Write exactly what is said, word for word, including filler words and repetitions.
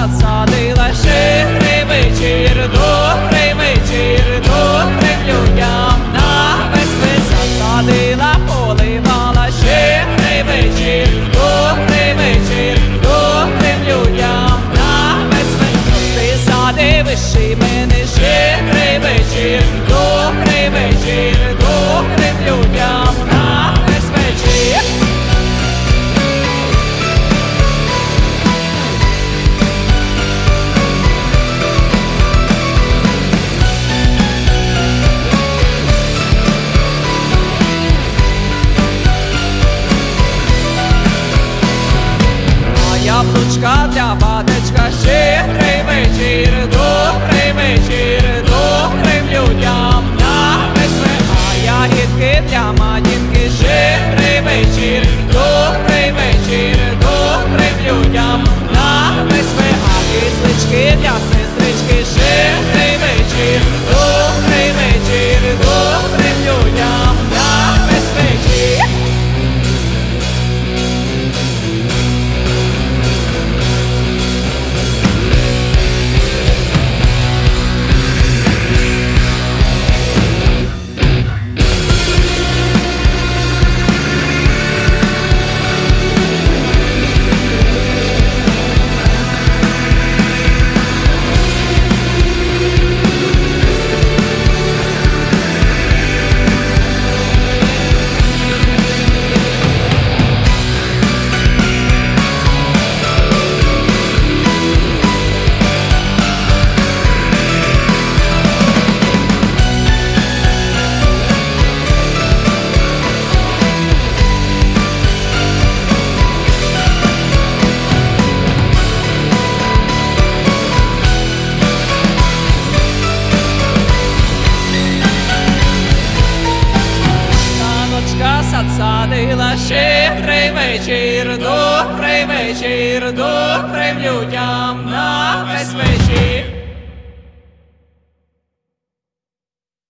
сад садила, щедрий вечір, добрий вечір, добрим людям на весни сад садила, поливала, щедрий вечір, добрий вечір, добрим людям на весни. Ти сади виши мене, щедрий вечір, добрий вечір, добрим людям на весь вечір. Яблучка для батечка, щедрий вечір, добрий вечір, добрим людям на весни. А ягідки для матінки, щедрий вечір, добрий вечір, добрим людям на весни. А кислички для сестрички, щедрий вечір, добрий вечір, добрим людям на весь вечір. Сад садила, щедрий вечір, добрий вечір, добрим людям на весь вечір.